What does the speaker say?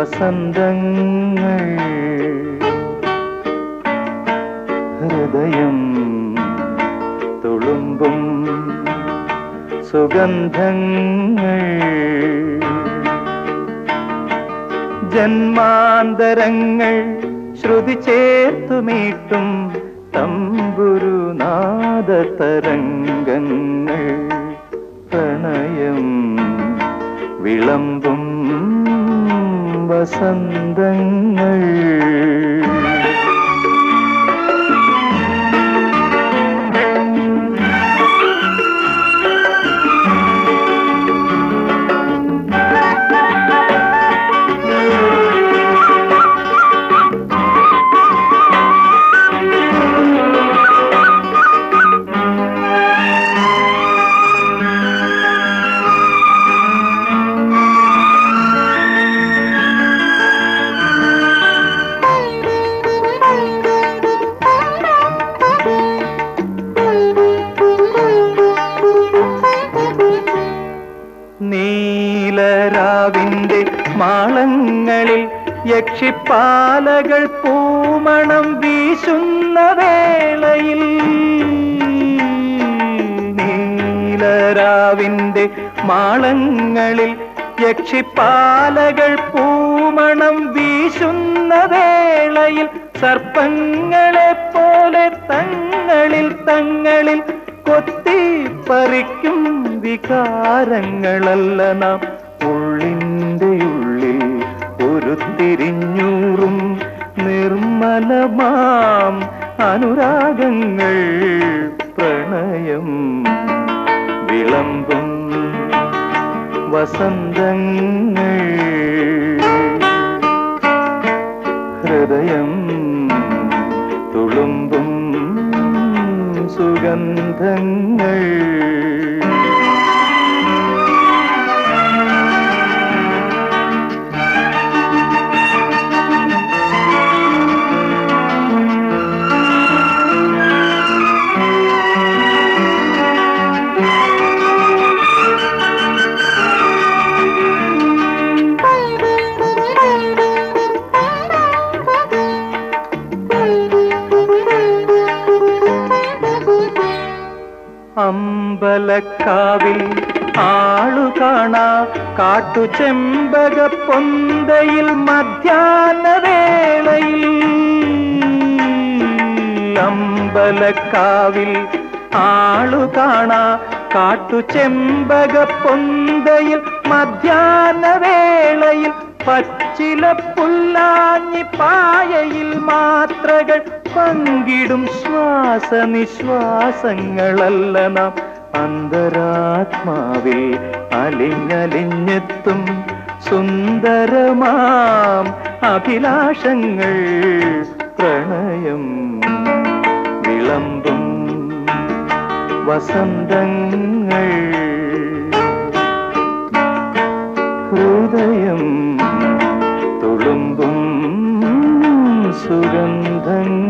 വസന്തങ്ങൾ ഹൃദയം തുളുമ്പും സുഗന്ധങ്ങൾ ജന്മാന്തരങ്ങൾ ശ്രുതി ചേർത്തുമീട്ടും തമ്പുരുനാദ തരംഗങ്ങൾ പ്രണയം വിളമ്പും വസന്തങ്ങൾ നീലരാവിന്റെ മാളങ്ങളിൽ യക്ഷിപ്പാലകൾ പൂമണം വീശുന്ന വേളയിൽ നീലരാവിന്റെ മാളങ്ങളിൽ യക്ഷിപ്പാലകൾ പൂമണം വീശുന്ന വേളയിൽ സർപ്പങ്ങളെ പോലെ തങ്ങളിൽ കൊത്തിപ്പറിക്കും വികാരങ്ങളല്ല നാം ഉള്ളിൻ്റെ ഉള്ളിൽ ഉരുത്തിരിഞ്ഞൂറും നിർമ്മലമാം അനുരാഗങ്ങൾ പ്രണയം വിളമ്പും വസന്തങ്ങൾ ഹൃദയം തുളുമ്പും സുഗന്ധങ്ങൾ അമ്പലക്കാവിൽ ആളുകാണാ കാട്ടുചെമ്പക പൊന്തയിൽ മധ്യാഹ്നവേളയിൽ അമ്പലക്കാവിൽ ആളുകാണാ കാട്ടുചെമ്പക പൊന്തയിൽ മധ്യാഹ്നവേളയിൽ പച്ചില പുല്ലാഞ്ഞി പായയിൽ മാത്രകൾ പങ്കിടും ശ്വാസനിശ്വാസങ്ങളല്ല നാം അന്തരാത്മാവിൽ അലിഞ്ഞലിഞ്ഞെത്തും സുന്ദരമാം അഭിലാഷങ്ങൾ പ്രണയം വിളമ്പും വസന്തങ്ങൾ ഹൃദയം തുളുമ്പും സുഗന്ധങ്ങൾ